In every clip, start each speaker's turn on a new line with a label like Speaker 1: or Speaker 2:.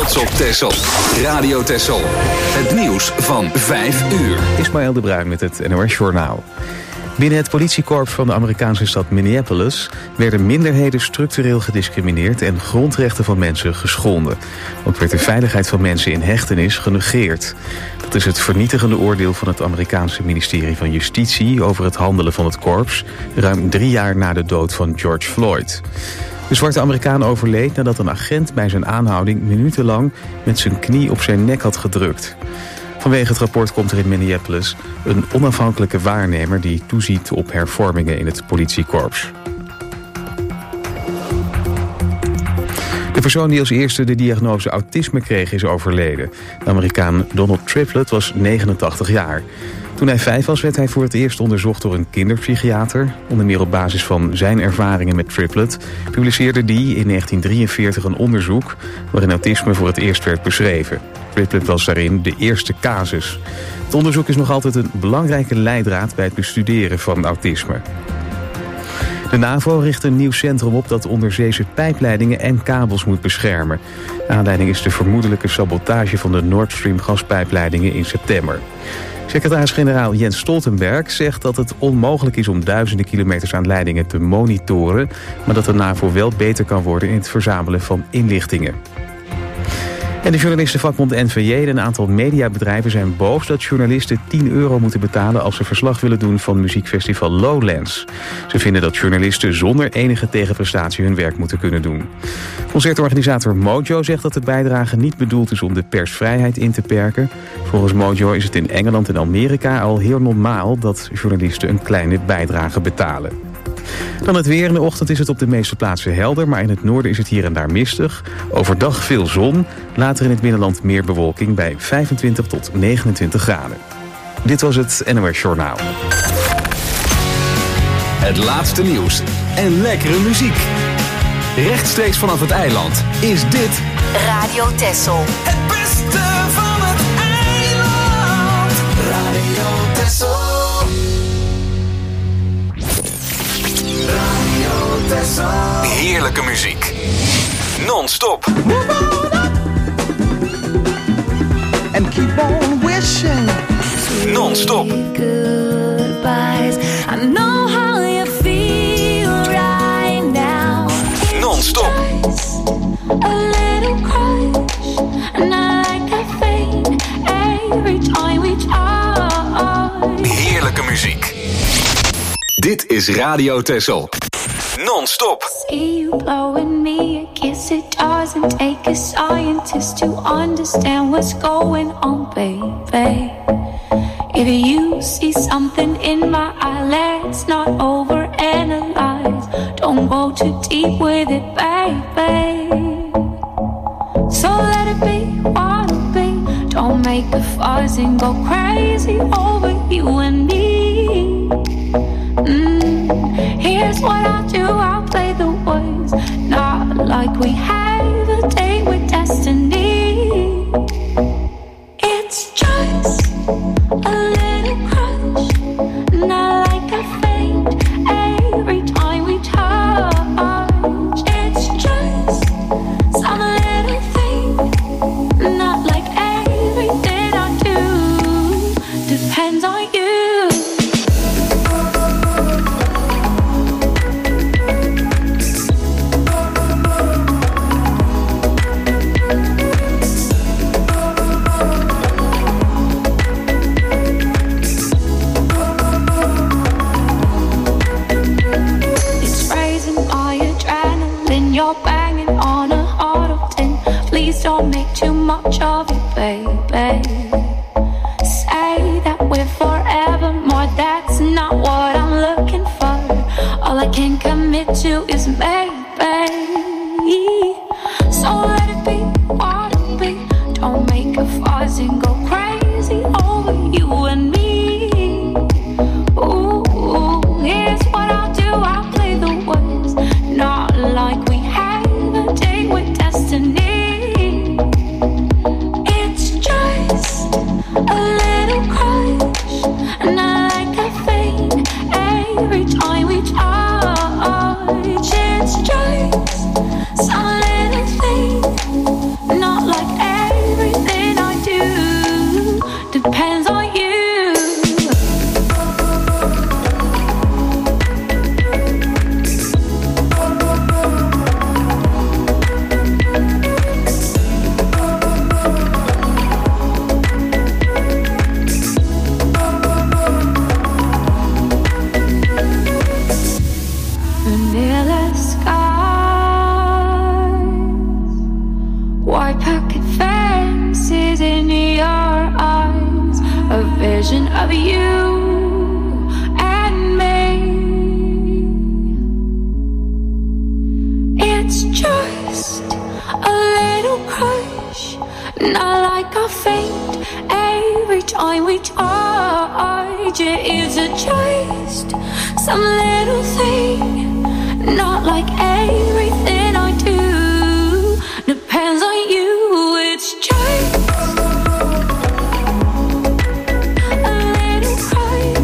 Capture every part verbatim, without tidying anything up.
Speaker 1: trots op Texel. Radio Texel. Het nieuws van vijf uur.
Speaker 2: Ismaël de Bruin met het N O S Journaal. Binnen het politiekorps van de Amerikaanse stad Minneapolis werden minderheden structureel gediscrimineerd en grondrechten van mensen geschonden. Ook werd de veiligheid van mensen in hechtenis genegeerd. Dat is het vernietigende oordeel van het Amerikaanse ministerie van Justitie over het handelen van het korps, ruim drie jaar na de dood van George Floyd. De zwarte Amerikaan overleed nadat een agent bij zijn aanhouding minutenlang met zijn knie op zijn nek had gedrukt. Vanwege het rapport komt er in Minneapolis een onafhankelijke waarnemer die toeziet op hervormingen in het politiekorps. De persoon die als eerste de diagnose autisme kreeg is overleden. De Amerikaan Donald Triplett was negenentachtig jaar. Toen hij vijf was werd hij voor het eerst onderzocht door een kinderpsychiater. Onder meer op basis van zijn ervaringen met Triplett publiceerde die in negentien drieënveertig een onderzoek waarin autisme voor het eerst werd beschreven. Triplett was daarin de eerste casus. Het onderzoek is nog altijd een belangrijke leidraad bij het bestuderen van autisme. De NAVO richt een nieuw centrum op dat onderzeese pijpleidingen en kabels moet beschermen. Aanleiding is de vermoedelijke sabotage van de Nord Stream gaspijpleidingen in september. Secretaris-generaal Jens Stoltenberg zegt dat het onmogelijk is om duizenden kilometers aan leidingen te monitoren, maar dat de NAVO wel beter kan worden in het verzamelen van inlichtingen. En de journalistenvakbond N V J en een aantal mediabedrijven zijn boos dat journalisten tien euro moeten betalen als ze verslag willen doen van muziekfestival Lowlands. Ze vinden dat journalisten zonder enige tegenprestatie hun werk moeten kunnen doen. Concertorganisator Mojo zegt dat de bijdrage niet bedoeld is om de persvrijheid in te perken. Volgens Mojo is het in Engeland en Amerika al heel normaal dat journalisten een kleine bijdrage betalen. Dan het weer. In de ochtend is het op de meeste plaatsen helder, maar in het noorden is het hier en daar mistig. Overdag veel zon, later in het binnenland meer bewolking bij vijfentwintig tot negenentwintig graden. Dit was het N O S Journaal.
Speaker 1: Het laatste nieuws en lekkere muziek. Rechtstreeks vanaf het eiland is dit
Speaker 3: Radio Texel.
Speaker 4: Het beste van het eiland. Radio Texel.
Speaker 1: Heerlijke muziek. Non-stop.
Speaker 4: And keep on wishing.
Speaker 1: Non-stop.
Speaker 3: Goodbyes. I know how you feel right now.
Speaker 1: Non-stop.
Speaker 3: A little crush. And I like a faint every time we touch.
Speaker 1: Heerlijke muziek. Dit is Radio Texel. Non-stop.
Speaker 3: See you blowing me a kiss. It doesn't take a scientist to understand what's going on, baby. If you see something in my eye, let's not overanalyze. Don't go too deep with it, baby. So let it be what it be. Don't make a fuss and go crazy over you and me. Mm. Here's what I'll do, I'll play the words, not like we have a date with destiny. It's just a little crush, not like a faint every time we touch. It's just some little thing, not like everything I do depends on you. Don't make too much of it, baby. Say that we're forevermore, that's not what I'm looking for. All I can commit to is maybe. So let it be what it be. Don't make a fuss and go crazy over you and me. Ooh, here's what I'll do, I'll play the words, not like we have a date with destiny. A little crush, and I like a faint every time we touch. It's just some little thing, not like of you and me. It's just a little crush, not like I faint every time we touch. Is it just some little thing, not like everything I do depends on you? It's just a little crush.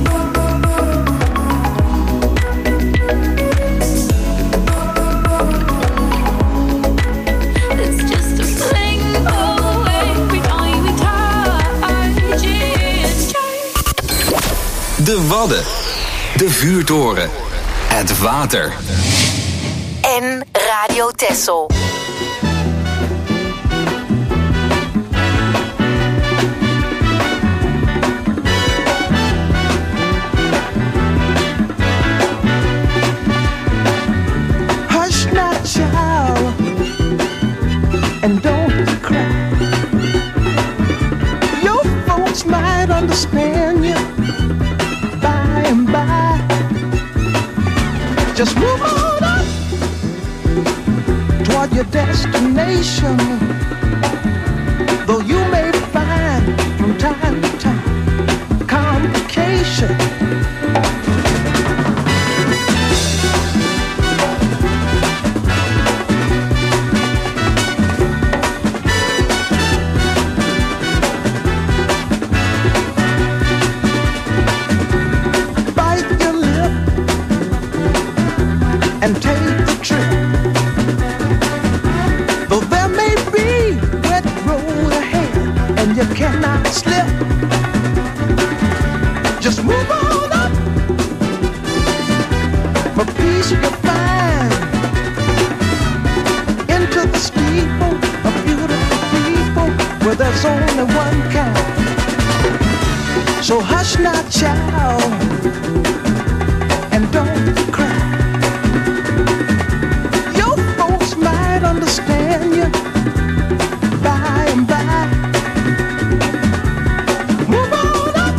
Speaker 3: It's just a fling, oh, every time we touch. It's just
Speaker 1: De Wadden, de vuurtoren, het water.
Speaker 5: En Radio Texel.
Speaker 4: Hush not, child, and don't cry. Your folks might understand you by and by. Just move on up toward your destination. Though you may find from time to time complication. Bite your lip and take the trip. Though there may be wet road ahead and you cannot slip, just move on up. For peace you'll find into the steeple of beautiful people where there's only one kind. So hush not, child, and don't cry. Your folks might understand you by and by. Move on up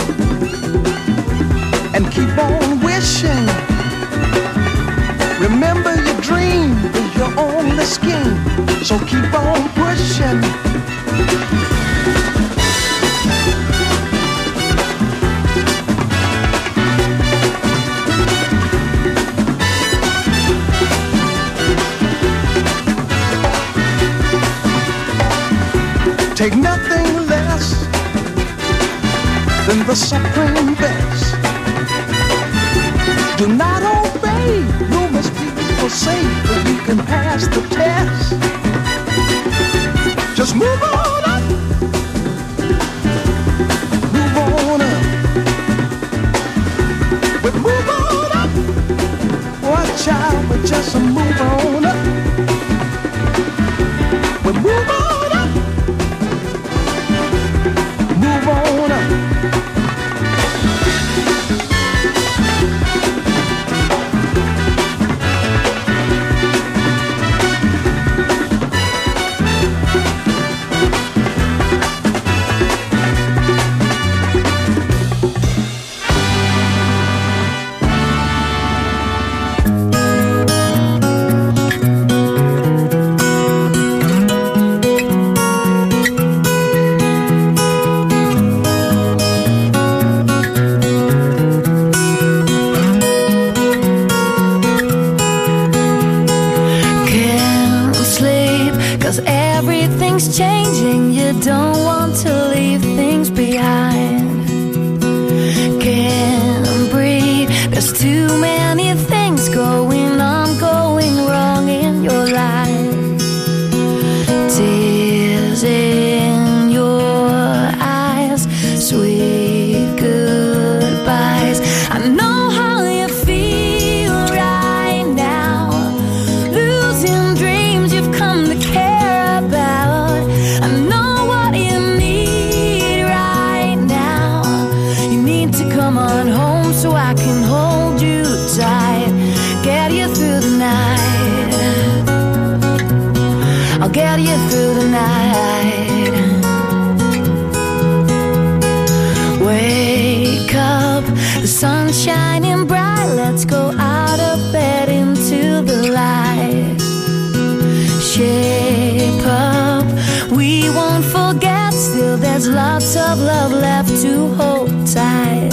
Speaker 4: and keep on wishing. Remember your dream is your only scheme, so keep on pushing. Take nothing less than the supreme best. Do not obey rumors people say, but you can pass the test. Just move on up, move on up, but move on up. Watch out, but just move on up, but move on up. Move on up.
Speaker 6: sun shining bright, let's go out of bed into the light. Shape up, we won't forget, still there's lots of love left to hold tight.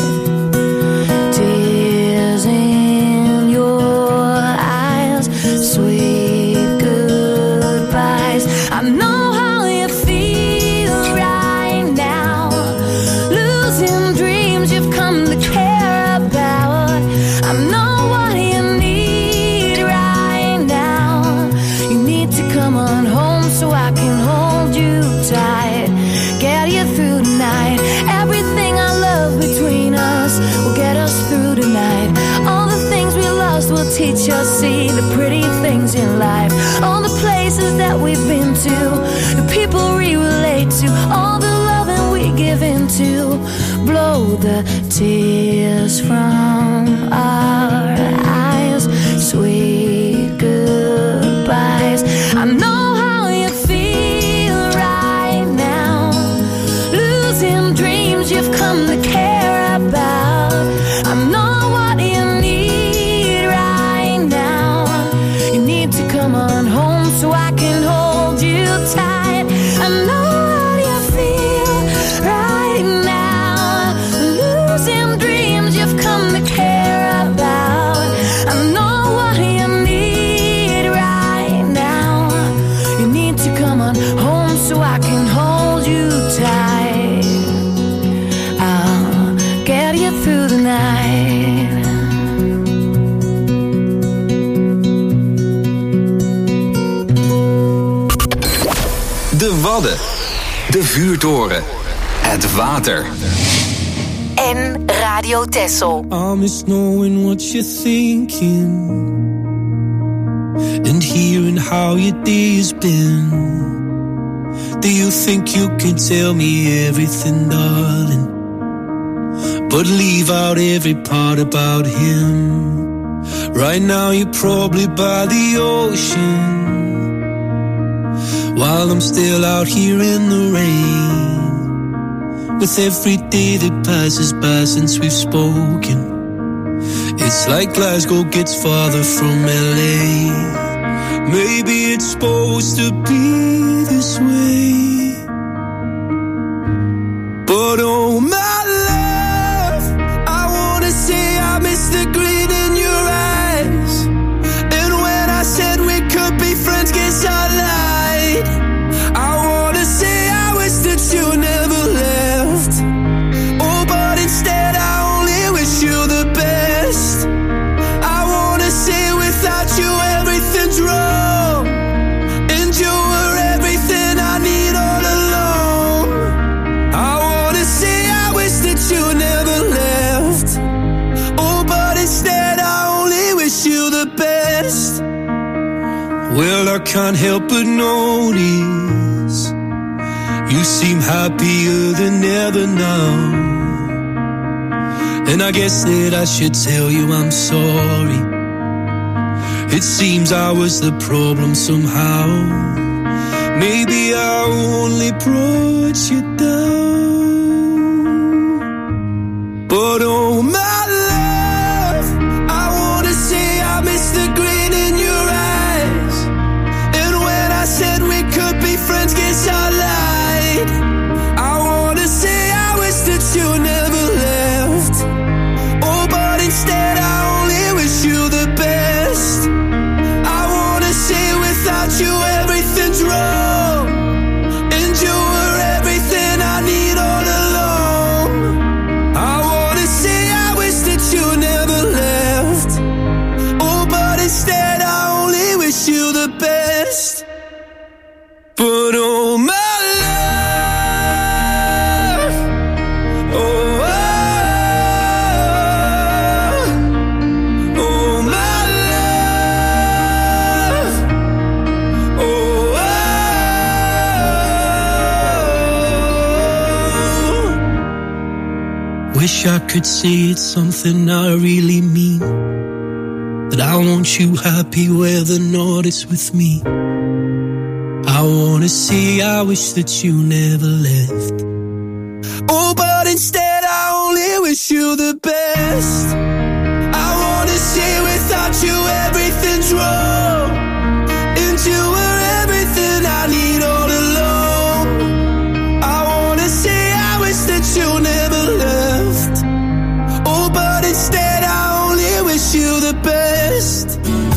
Speaker 6: Tears in your eyes, sweet goodbyes. I know how you feel right now, losing dreams you've come to care about. I know what you need right now. You need to come on home so I can hold you tight, get you through the night. Everything I love between us will get us through the night. All the things we lost will teach us, see the pretty things in life. All the places that we've been to, the people we relate to, all the loving we give into. Blow the tears from our eyes, sweet goodbyes. I know how you feel right now, losing dreams you've come to care about. I know what you need right now. You need to come on home so I can hold you tight. I know how you feel right now, losing dreams you've come to care about. I know what you need right now. You need to come on home so I can hold you tight. I'll get you through the night.
Speaker 1: De Wadden. De Vuurtoren. Het water.
Speaker 5: En Radio Texel.
Speaker 7: I miss knowing what you're thinking and hearing how your day has been. Do you think you can tell me everything, darling, but leave out every part about him? Right now you're probably by the ocean, while I'm still out here in the rain. With every day that passes by since we've spoken, it's like Glasgow gets farther from L A. Maybe it's supposed to be this way, but oh my love, I wanna say I miss the gleam in your eyes. And when I said we could be friends, guess I lied. I wanna say I wish that you never left. Oh, but instead I only wish you the best. I wanna say without you everything's wrong, and you were everything I need all along. I wanna say I wish that you never left. Oh, but instead I only wish you the best. Well, I can't help but notice you seem happier than ever now, and I guess that I should tell you I'm sorry. It seems I was the problem somehow. Maybe I only brought you down, but oh my love, I wanna say I miss the grin in your eyes. And when I said we could be friends, guess I lied. I wanna say I wish that you never left. Oh, but instead I only wish you the best. I wanna say without you everything's wrong, and you were everything I need all along. I wanna say I wish that you never left. Oh, but instead I only wish you the best. But oh my love, oh, oh, oh my love, oh, oh. Wish I could say it's something I really mean, that I want you happy where the north is with me. I wanna say I wish that you never left. Oh, but instead I only wish wish you the best. I wanna say without you everything's wrong, and you were everything I need all along. I wanna say I wish that you never left. Oh, but instead I only wish you the best.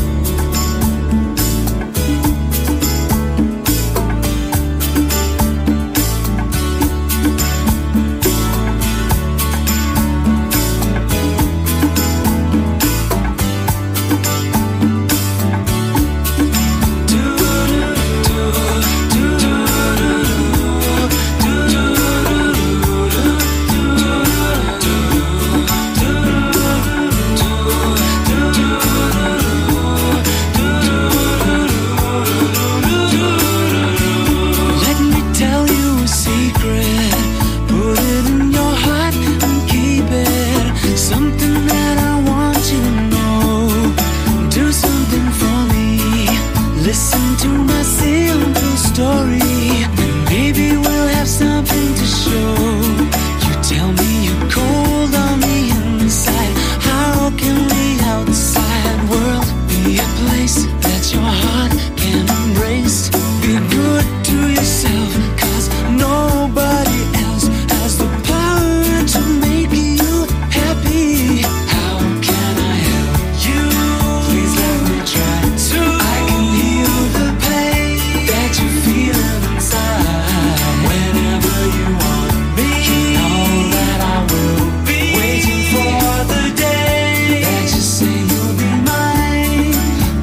Speaker 8: Listen to my simple story, and maybe we'll have something to show. You tell me you're cold on the inside. How can the outside world be a place that your heart can embrace? Be good to yourself, 'cause nobody else has the power to make you happy. How can I help you? Please let me try to. I can heal the pain that you feel inside. Whenever you want me, you know that I will be waiting for the day that you say you'll be mine.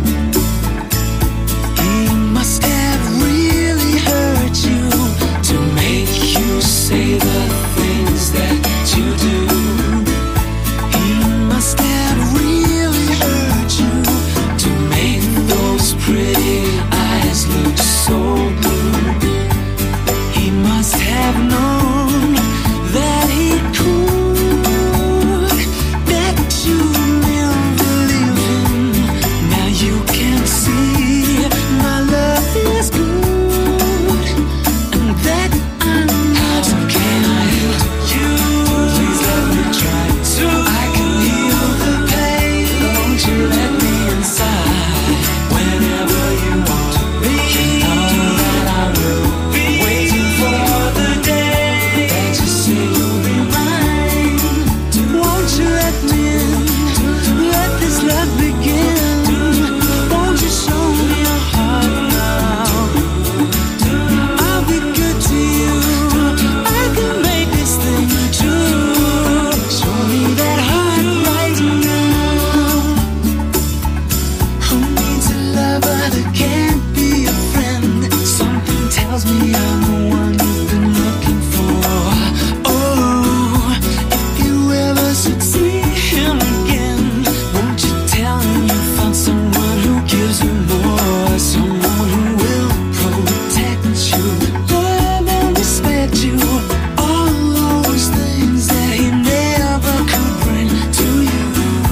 Speaker 8: He must have really hurt you to make you say the things that you do. He must have really hurt you to make those pretty eyes look so blue. He must have known that he could, that you never leave him. Now you can see my love is good, and that I know. How can I help you? Please let me try to. I can heal the pain. Won't you let me inside? Whenever you want me, you know that I will be waiting for the day that you say you'll be mine. Won't you let me in? Let this love begin. Won't you show me your heart now? I'll be good to you. I can make this thing true. Show me that heart right now. Who needs a lover that can't be a friend? Something tells me I'm the one you've been looking for. Oh, if you ever should see him again, won't you tell him you found someone who gives you more? Someone who will protect you, love and respect you. All those things that he never could bring to you,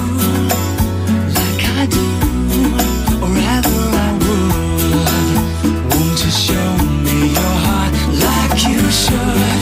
Speaker 8: like I do, or rather I would. Won't you show me your heart like you should?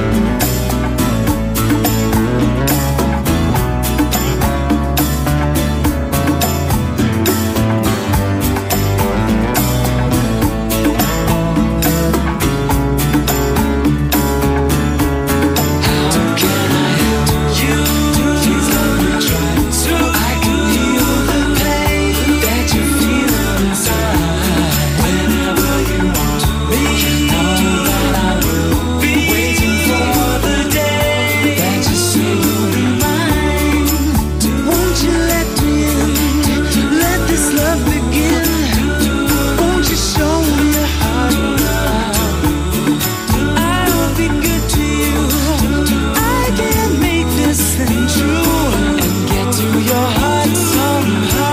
Speaker 8: How can I help you? Please let me try to. I can heal the pain that you feel inside. Whenever you want me, you know that I will be waiting for the day that you say you'll be mine. Won't you let me in? Let this love begin. Won't you show me your heart now? I'll be good to you. I can make this thing true and get to your heart somehow.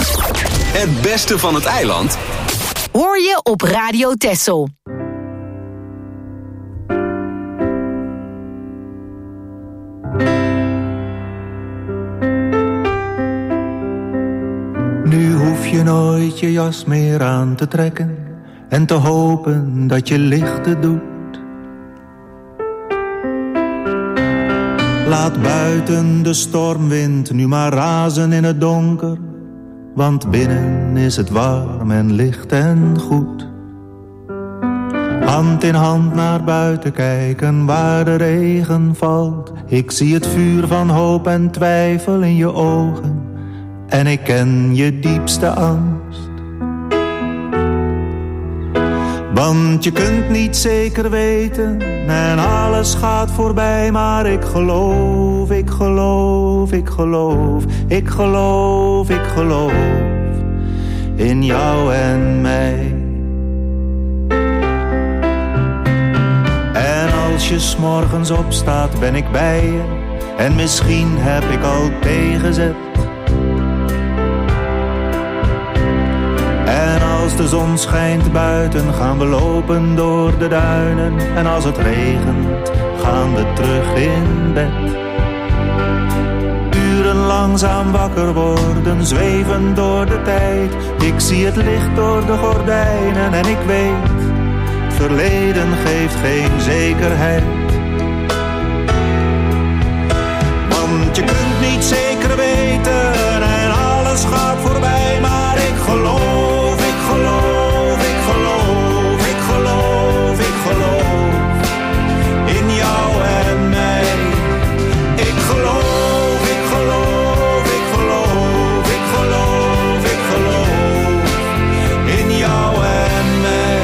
Speaker 1: Het beste van het eiland
Speaker 5: Hoor je op Radio Texel.
Speaker 9: niet je jas meer aan te trekken en te hopen dat je licht het doet. Laat buiten de stormwind nu maar razen in het donker, want binnen is het warm en licht en goed. Hand in hand naar buiten kijken waar de regen valt. Ik zie het vuur van hoop en twijfel in je ogen en ik ken je diepste angst. Want je kunt niet zeker weten en alles gaat voorbij, maar ik geloof, ik geloof, ik geloof, ik geloof, ik geloof in jou en mij. En als je 's morgens opstaat ben ik bij je en misschien heb ik al tegenzet. En als de zon schijnt buiten gaan we lopen door de duinen. En als het regent gaan we terug in bed. Uren langzaam wakker worden, zweven door de tijd. Ik zie het licht door de gordijnen en ik weet, het verleden geeft geen zekerheid. Want je kunt niet zeker weten en alles gaat voorbij, maar ik geloof. Ik geloof, ik geloof, ik geloof, ik geloof in jou en mij. Ik geloof, ik geloof, ik geloof, ik geloof, ik geloof in jou en mij.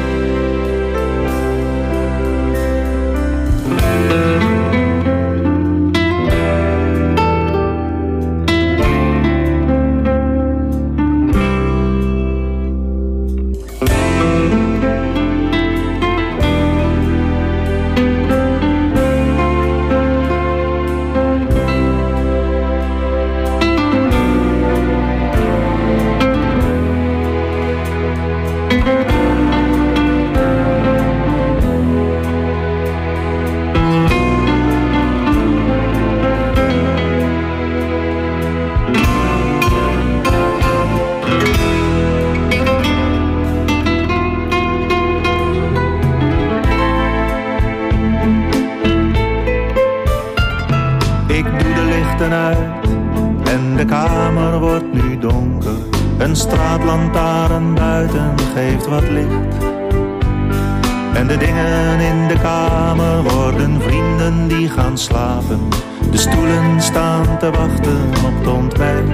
Speaker 9: En de kamer wordt nu donker. Een straatlantaarn buiten geeft wat licht. En de dingen in de kamer worden vrienden die gaan slapen. De stoelen staan te wachten op het ontbijt.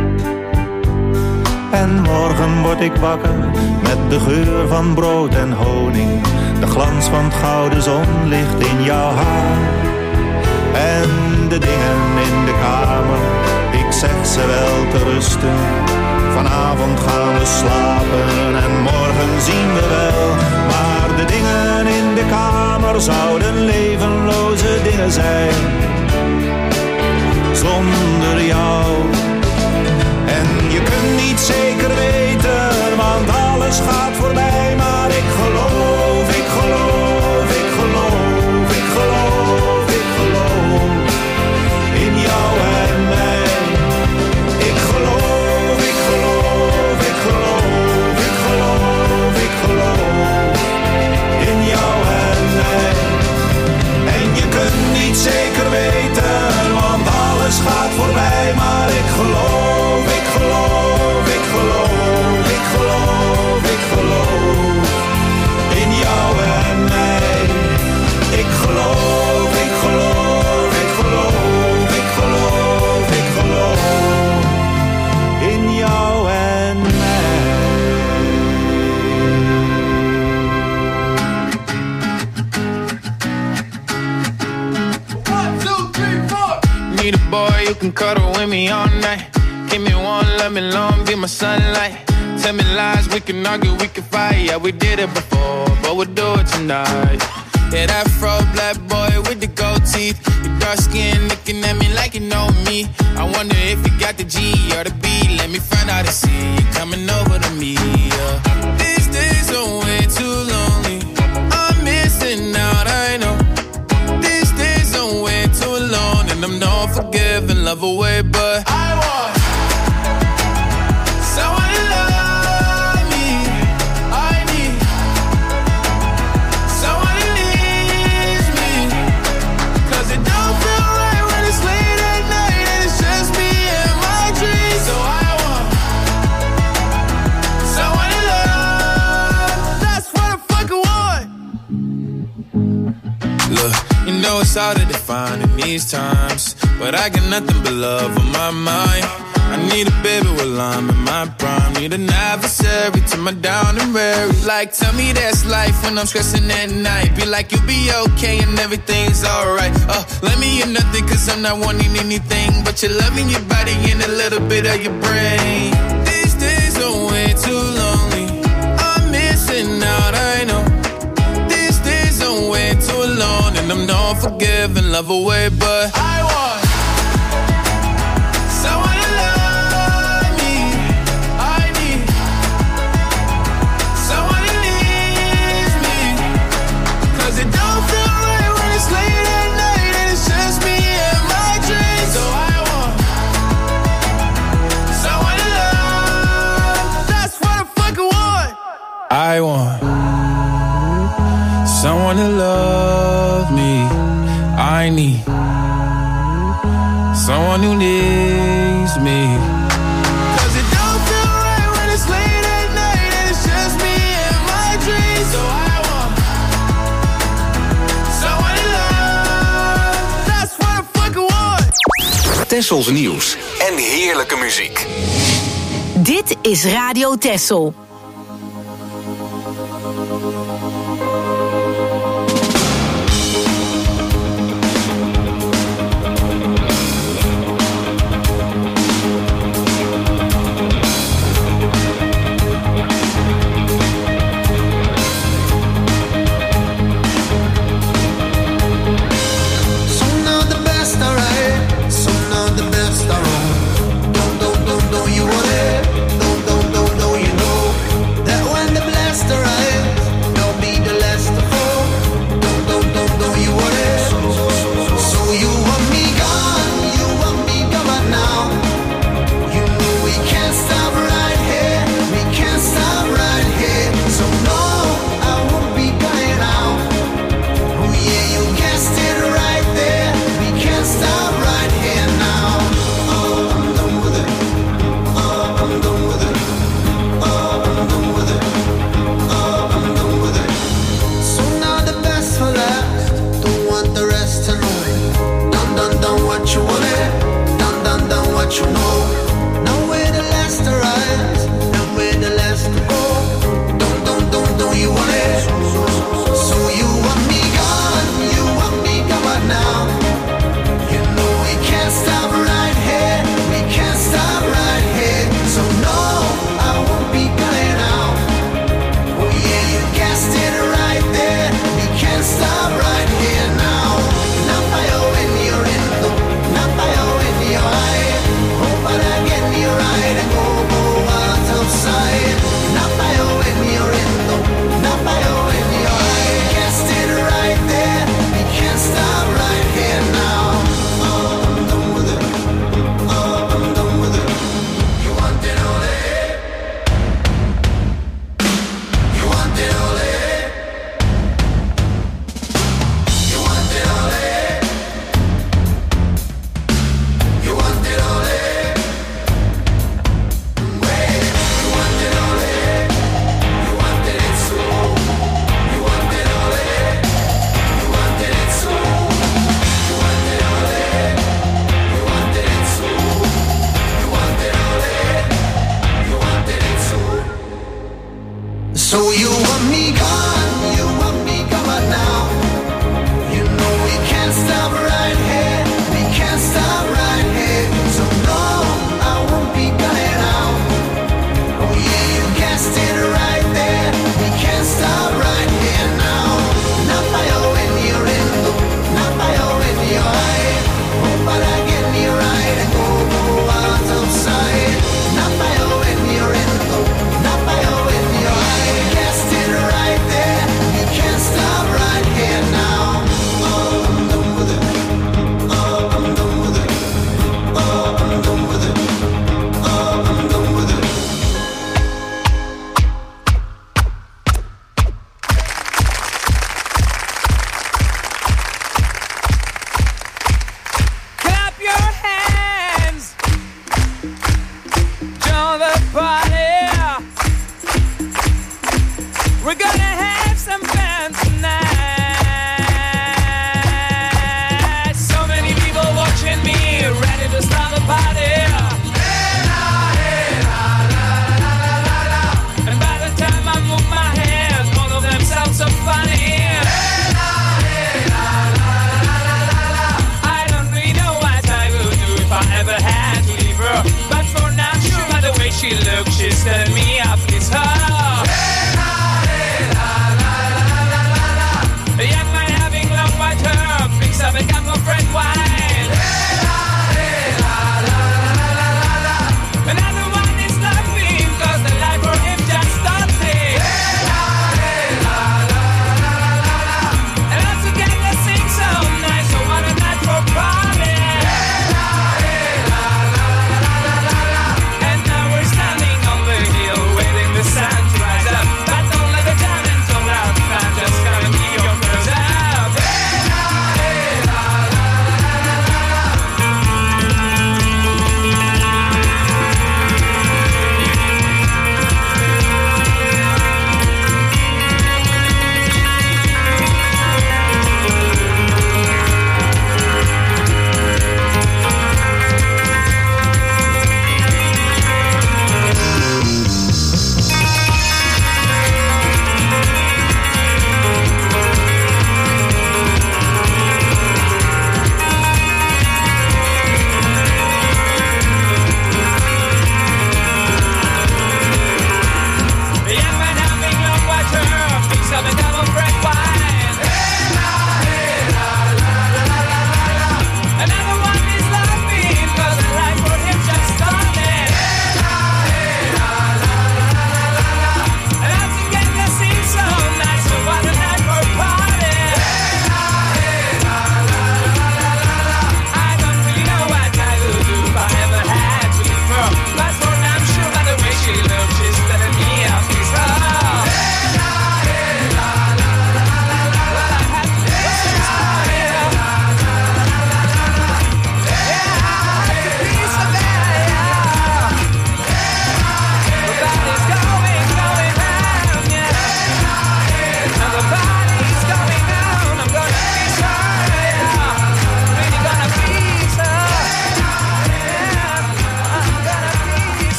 Speaker 9: En morgen word ik wakker met de geur van brood en honing. De glans van het gouden zonlicht in jouw haar. En de dingen in de kamer, ik zeg ze wel te rusten. Vanavond gaan we slapen en morgen zien we wel. Maar de dingen in de kamer zouden levenloze dingen zijn zonder jou. En je kunt niet zeker weten, want alles gaat voorbij. Maar ik geloof, ik geloof, ik geloof, ik geloof, ik geloof in jou en mij. Ik geloof, ik geloof, ik geloof, ik geloof, ik geloof in jou en mij. En je kunt niet zeker weten, want alles gaat voorbij. Maar ik geloof, ik geloof, ik geloof, ik geloof, ik geloof in jou en mij. Ik geloof, ik geloof, ik geloof, ik geloof, ik geloof in jou en mij.
Speaker 10: One, two, three, four. Need a boy you can cuddle with me all night. Give me one, let me long, be my sunlight. Tell me lies, we can argue, we can fight. Yeah, we did it before, but we'll do it tonight. Yeah, that fro black boy with the gold teeth. Your dark skin looking at me like you know me. I wonder if you got the G or the B. Let me find out and see you coming over to me. Yeah. These days are way too lonely. I'm missing out, I know. These days are way too long, and I'm not forgiving, love away, but I want someone to love. it's hard to define in these times, but I got nothing but love on my mind. I need a baby while I'm in my prime. Need an adversary to my down and weary. Like, tell me that's life when I'm stressing at night. Be like, you'll be okay and everything's alright. Uh, let me in nothing cause I'm not wanting anything but your love in your body and a little bit of your brain. These days are way too lonely. I'm missing out, I know. These days are way too alone, and I'm not forgiving love away, but I want someone to love me. I need someone who needs me, cause it don't feel right when it's late at night and it's just me and my dreams. So I want someone to love. That's what I fucking want. I want someone to love me. I need someone who needs me, cause it don't feel right when it's late at night and it's just me and my dreams. So I want someone to love. That's what I fucking want.
Speaker 1: Tessels nieuws en heerlijke muziek.
Speaker 5: Dit is Radio Tessel.
Speaker 11: We're gonna have some fun tonight.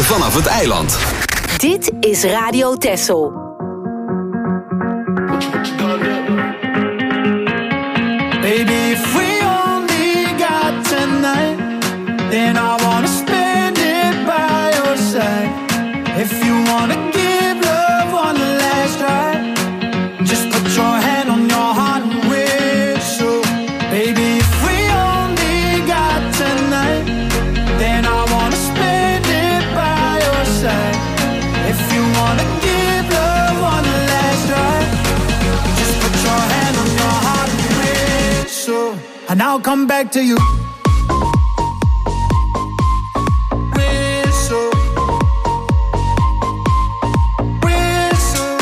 Speaker 1: vanaf het eiland.
Speaker 5: Dit is Radio Texel.
Speaker 4: Baby, if we only got tonight, then I wanna spend it by your side. If you wanna give love one last try, just put your hand on your heart and whistle. Baby, if we only got tonight, then I wanna spend it by your side. If you wanna give love one last try, just put your hand on your heart and whistle, and I'll come back to you. Whistle, whistle,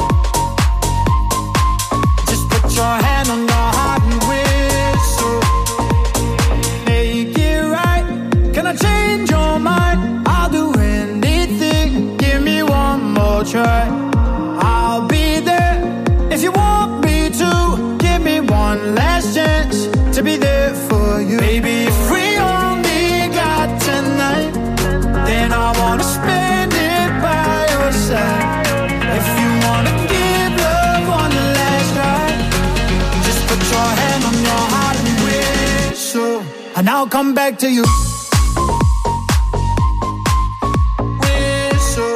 Speaker 4: just put your hand on your heart and whistle. Make it right. Can I change your mind? I'll do anything. Give me one more try. I'll be there if you want me to. Give me one last chance to be there for you. Baby, if we only got tonight, then I wanna spend it by your side. If you wanna give love one last try, just put your hand on your heart and whistle, and I'll come back to you. Whistle,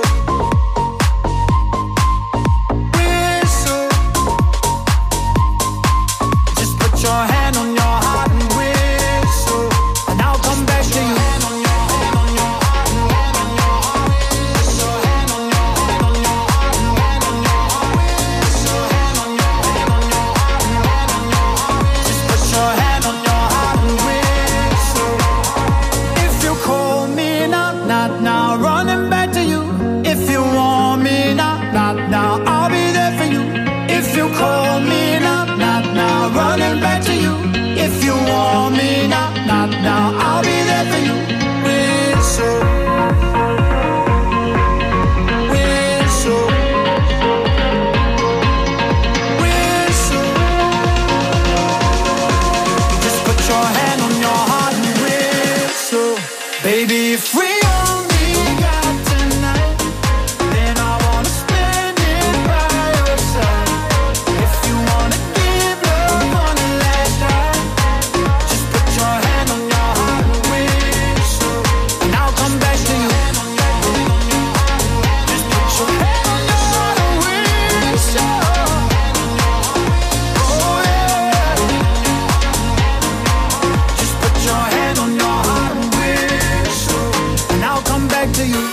Speaker 4: whistle, just put your hand on your heart and whistle, and I'll come back to you. Baby, if we only got tonight, then I wanna spend it by your side. If you wanna give love one last try, just put your hand on your heart and whistle, and I'll come back to you. Just put your hand on your heart and whistle. Oh yeah. Just put your hand on your heart and whistle, and I'll come back to you.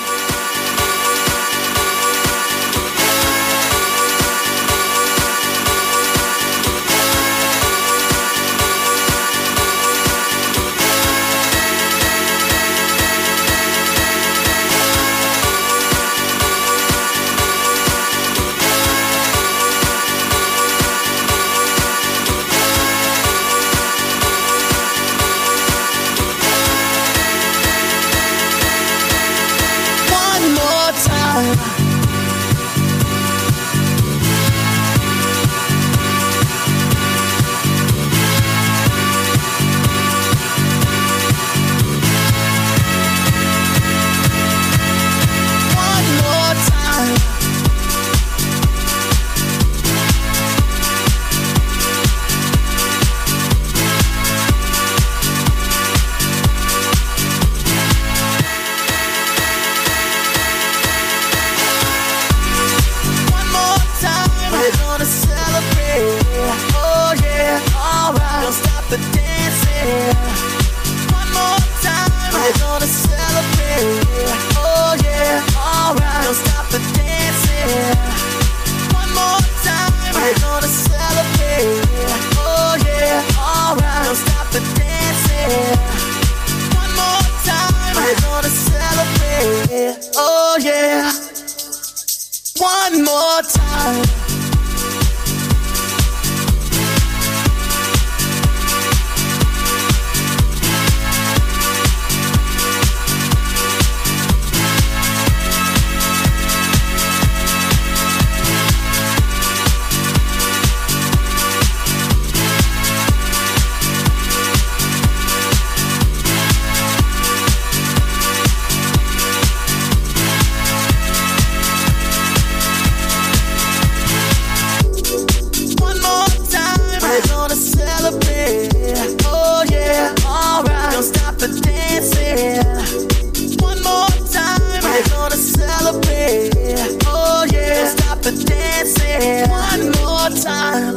Speaker 8: feeling one more time.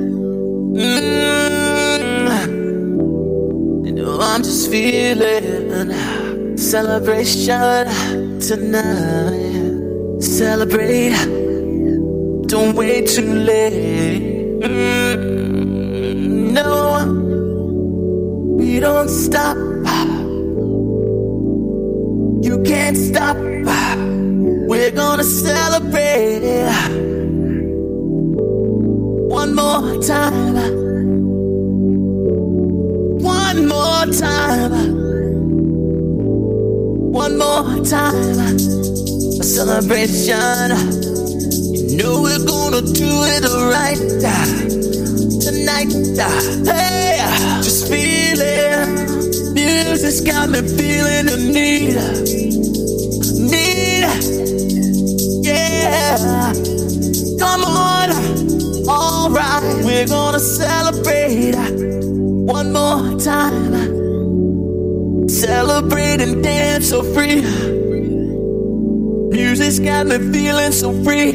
Speaker 8: Mm. You know I'm just feeling celebration tonight. Celebrate, don't wait too late. Mm. No, we don't stop. You can't stop. We're gonna celebrate one more time. One more time. One more time. A celebration. You know we're gonna do it right tonight. Hey, just feel it. Music's got me feeling the need. Need. Yeah. Come on. Alright. We're gonna celebrate one more time. Celebrate and dance so free. Music's got me feeling so free.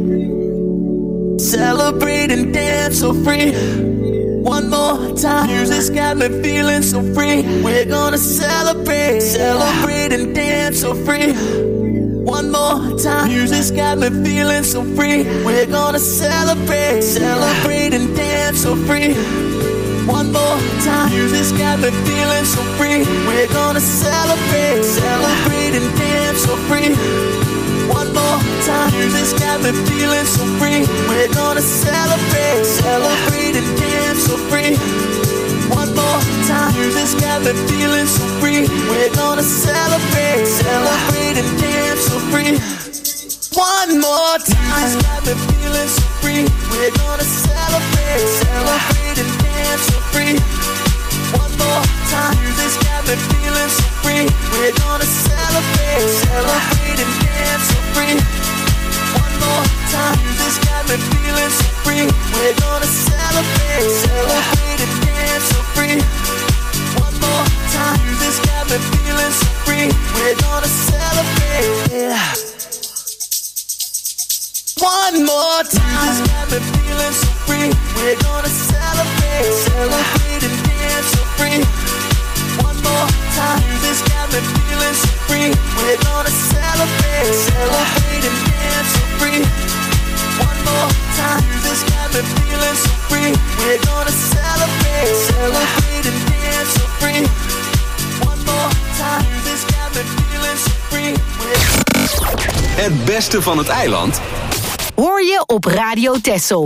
Speaker 8: Celebrate and dance so free. One more time. Music's got me feeling so free. We're gonna celebrate. Celebrate and dance so free. One more time. Music's got me feeling so free. We're gonna celebrate. Celebrate and dance so free. One more time. Music's got me feeling so free. We're gonna celebrate. Celebrate and dance so free. One more time. Music's got me feeling so free. We're gonna celebrate. Celebrate and dance so free. One more time. Music's got me feeling so free. We're gonna celebrate. Celebrate and dance so free. One more time. Music's got me feeling so free. We're gonna celebrate. Celebrate and dance so free. One more time. Music's got me feeling so free. We're gonna celebrate. Celebrate and dance so free. One more time. Music's got me feeling so free. We're gonna celebrate. Celebrate and dance so free. One more time. Music's got me feeling so free. We're gonna celebrate. One more time. Music's got me feeling so free. We're gonna celebrate. Celebrate and dance so free. One more time. Music's got me feeling so free. We're gonna celebrate. Celebrate and dance so free. One more time. Music's got me feeling so free. We're gonna celebrate. Celebrate and dance so free. One more time. Music's got me feeling so free.
Speaker 1: Het beste van het eiland
Speaker 5: hoor je op Radio Texel.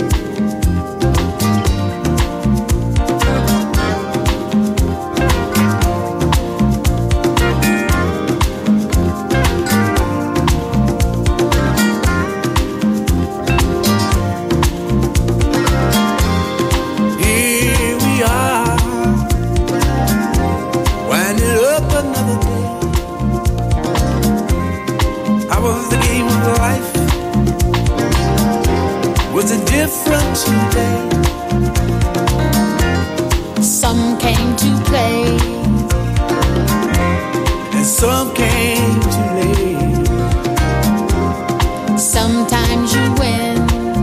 Speaker 8: Different today.
Speaker 6: Some came to play,
Speaker 8: and some came too late.
Speaker 6: Sometimes you win,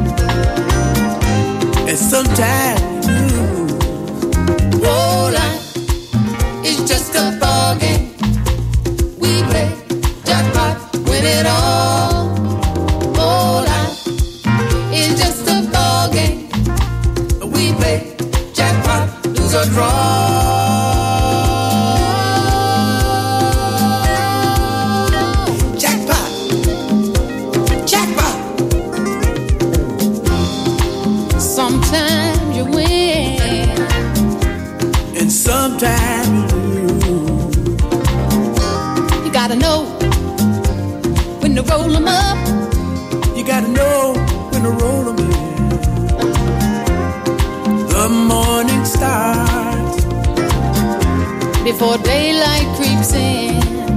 Speaker 8: and sometimes you lose.
Speaker 6: Oh, life is just a ball game. We play jackpot, win it all. Oh, life is just a ball game.
Speaker 8: We play jackpot, lose or draw. Jackpot, jackpot.
Speaker 6: Sometimes you win,
Speaker 8: and sometimes you lose.
Speaker 6: you gotta know when to roll 'em up.
Speaker 8: You gotta know when to roll 'em in. The morning starts
Speaker 6: before daylight creeps in.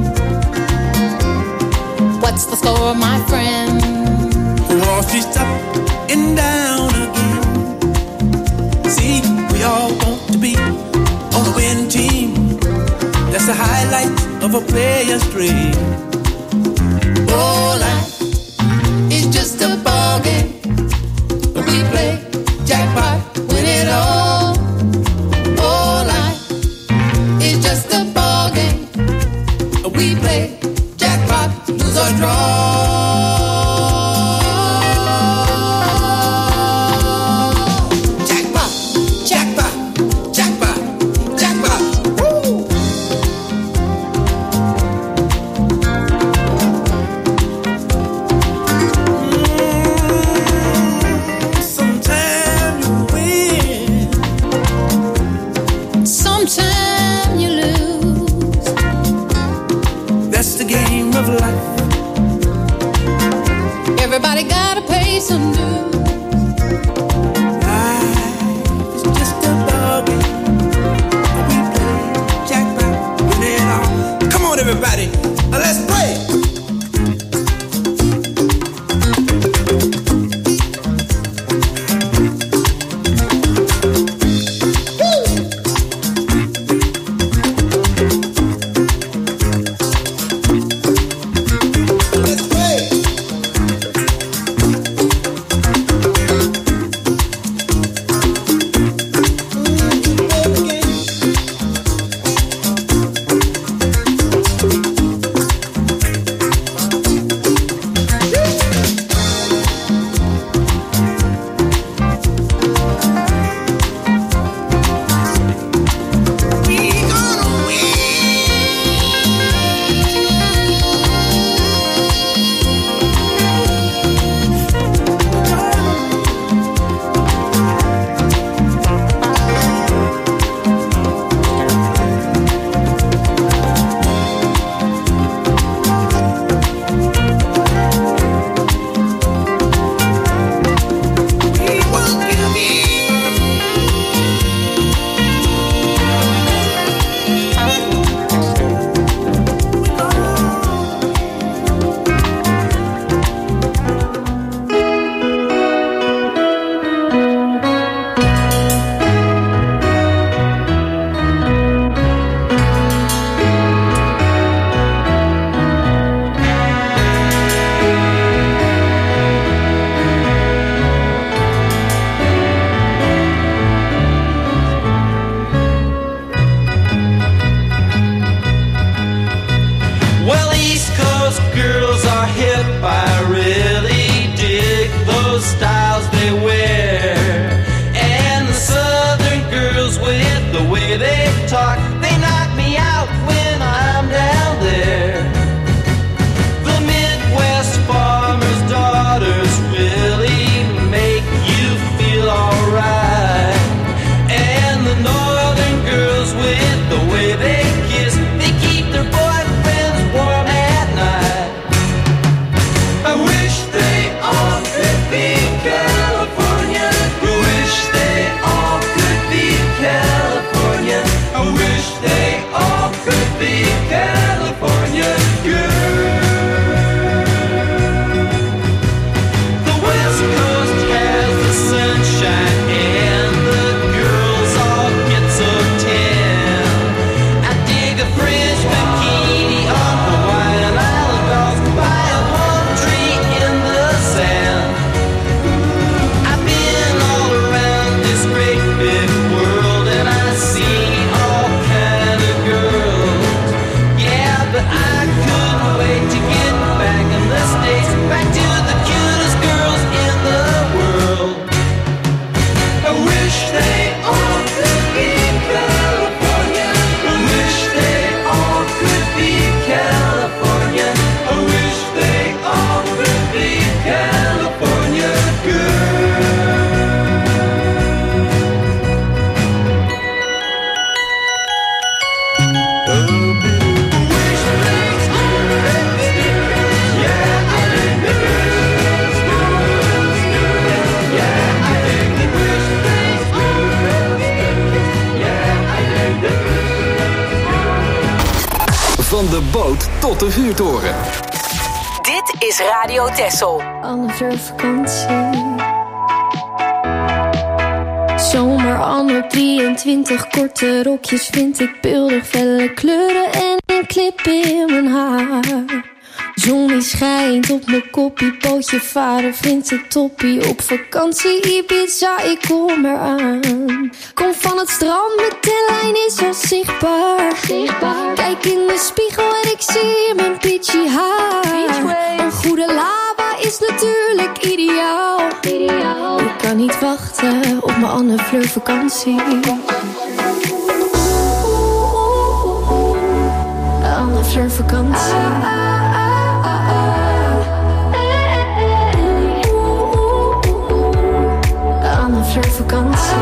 Speaker 6: What's the score, my friend?
Speaker 8: Wall Street's up and down again. See, we all want to be on the winning team. That's the highlight of a player's dream.
Speaker 6: Oh, life is just a ball game.
Speaker 7: Everybody, now let's play.
Speaker 1: Van de boot tot de vuurtoren.
Speaker 5: Dit is Radio Texel.
Speaker 11: Amateurvakantie. Zomer anno drieëntwintig, korte rokjes vind ik beeldig, felle kleuren en een clip in mijn haar. Zon die schijnt op mijn koppie, pootje varen vindt het toppie. Op vakantie Ibiza, ik kom eraan. Kom van het strand, mijn tenlijn is al zichtbaar. zichtbaar. Kijk in de spiegel en ik zie mijn peachy haar. Een goede lava is natuurlijk ideaal. ideaal. Ik kan niet wachten op mijn Anne Fleur vakantie. Anne Fleur vakantie. Vakantie.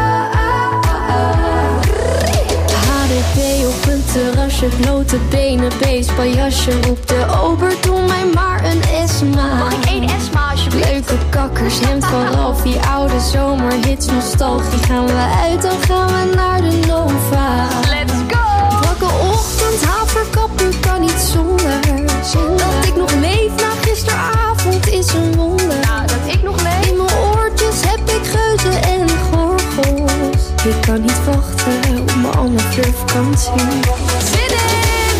Speaker 11: H D P op een terrasje, blote benen, baseballjasje. Roep de ober, doe mij maar een Esma.
Speaker 12: Mag ik één Esma alsjeblieft?
Speaker 11: Leuke kakkers, hemd van Ralphie, oude zomerhits, nostalgie. Gaan we uit, dan gaan we naar de Nova.
Speaker 12: Let's go!
Speaker 11: Wakke ochtend, haverkappen, kan niet zonder. Dat ik nog leef na gisteravond is een wonder.
Speaker 12: Nou, dat ik nog leef.
Speaker 11: In mijn oortjes heb ik geuzen en gorgels. Ik kan niet wachten op mijn Anne Fleur vakantie.
Speaker 12: Zin in!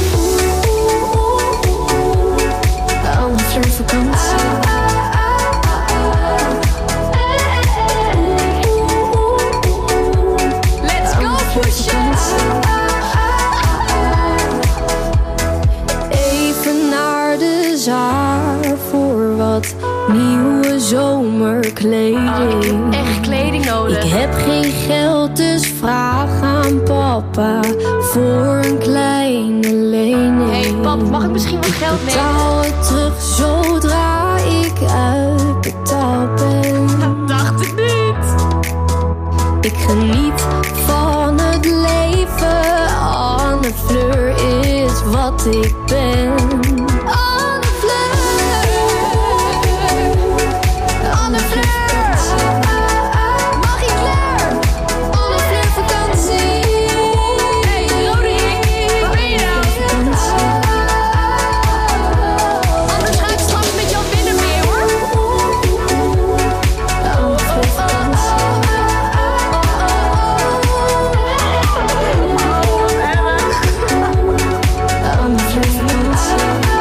Speaker 11: Anne Fleur vakantie.
Speaker 12: Let's go, pushen!
Speaker 11: Even naar de zaar voor wat nieuwe zomerkleding.
Speaker 12: Echt kleding nodig.
Speaker 11: Ik heb geen geld, dus vraag aan papa voor een kleine lening.
Speaker 12: Hey pap, mag ik misschien wat geld nemen?
Speaker 11: Betaal het terug zodra ik uitbetaald ben.
Speaker 12: Dat dacht ik niet.
Speaker 11: Ik geniet van het leven. Anne Fleur is wat ik ben. Anne Fleur. Anne Fleur. Marie Claire. Anne Fleur vakantie.
Speaker 12: Hey Roderick, waar ben je nou? Anders ga ik straks met jou binnen mee hoor.
Speaker 11: Anne Fleur vakantie. Anne Fleur vakantie.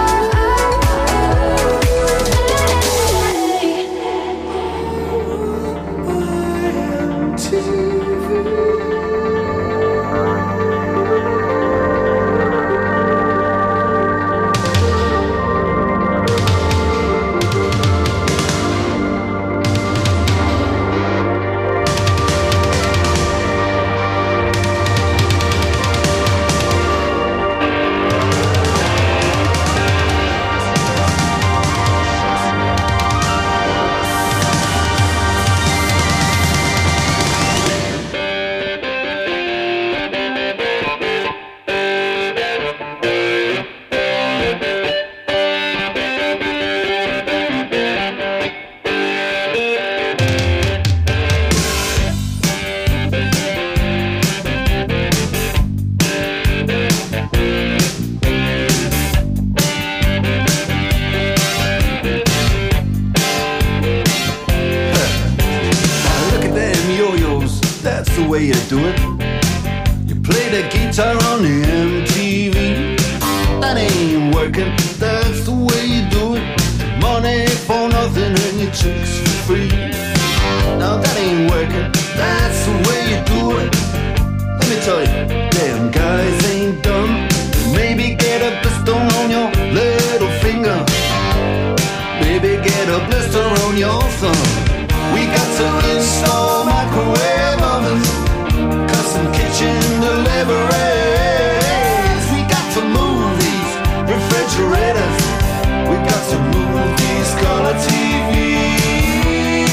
Speaker 13: Look at them yo-yos, that's the way you do it. You play the guitar on the M T V. That ain't working, that's the way you do it. Money for nothing and your chicks for free. Now that ain't working, that's the way you do it. Let me tell you, damn guys ain't dumb. Maybe get a blister on your little finger. Maybe get a blister on your thumb. We got to install microwave ovens, custom kitchen deliveries. We got to move these refrigerators. We got to move these color T Vs.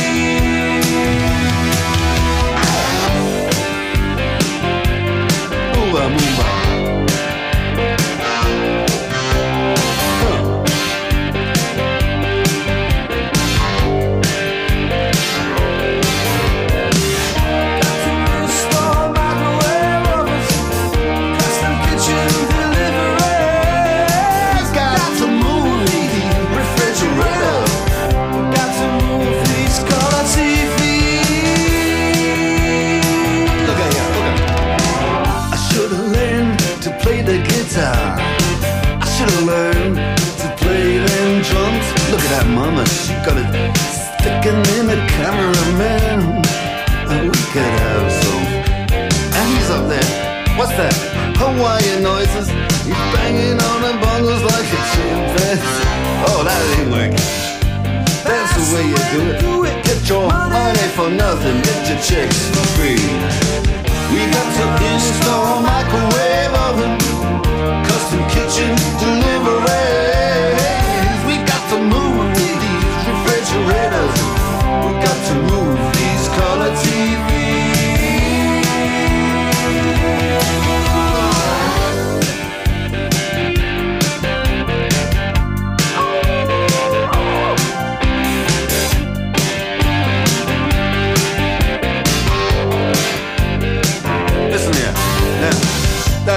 Speaker 13: Move on, move on. I should've learned to play them drums. Look at that mama, she got it sticking in the cameraman. And we could have some. And he's up there. What's that? Hawaiian noises. He's banging on the bongos like a chimpanzee. Oh, that ain't working. That's the way you do it. Get your money for nothing, get your chicks for free. We got to install microwave oven, custom kitchen deliveries. We got to move these refrigerators. We got to move these color T Vs.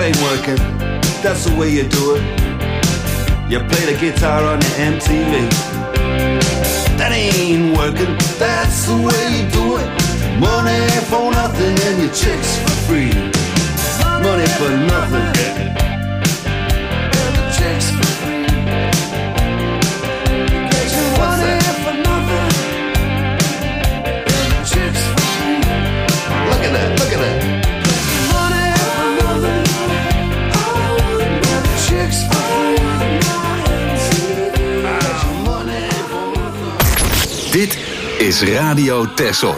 Speaker 13: ain't working, that's the way you do it. You play the guitar on your M T V. That ain't working, that's the way you do it. Money for nothing and your chicks for free. Money for nothing and the chicks for free. Get your money for nothing and the chicks for free. Look at that, look at that. Money for nothing and the chicks for free. Money for nothing.
Speaker 1: Dit is Radio Texel.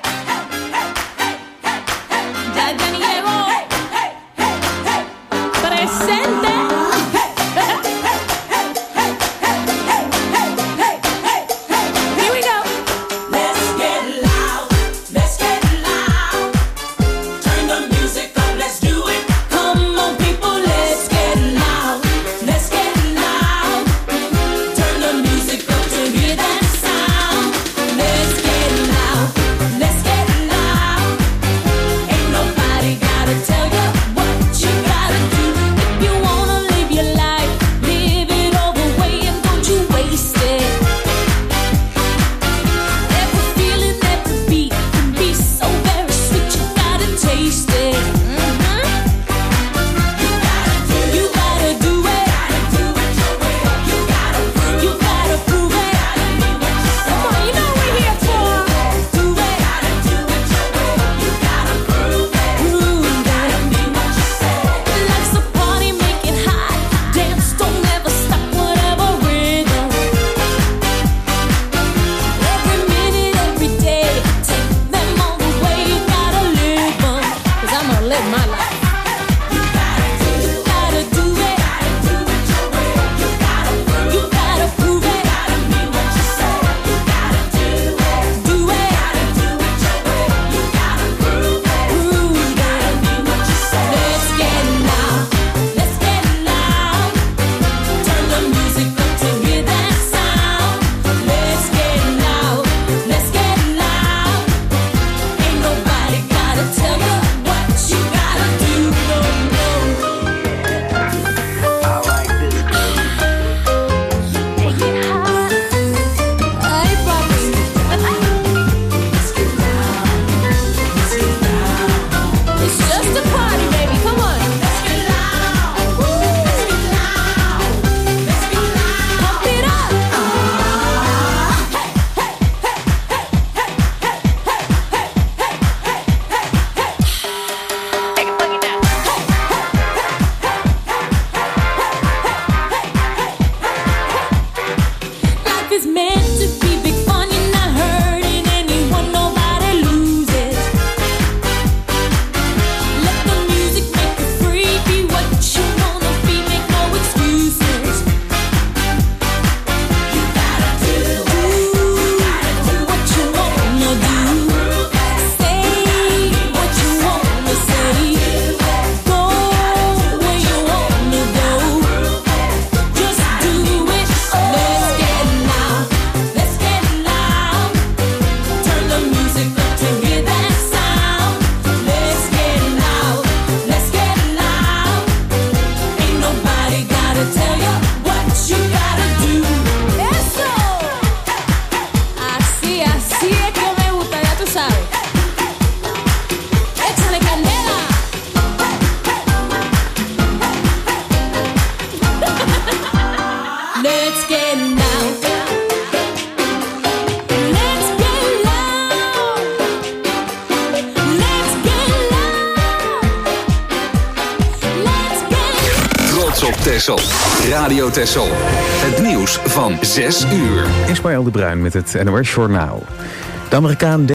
Speaker 1: Texel. Radio Texel. Het nieuws van zes uur.
Speaker 2: Ismaël de Bruin met het N O S Journaal. De Amerikaan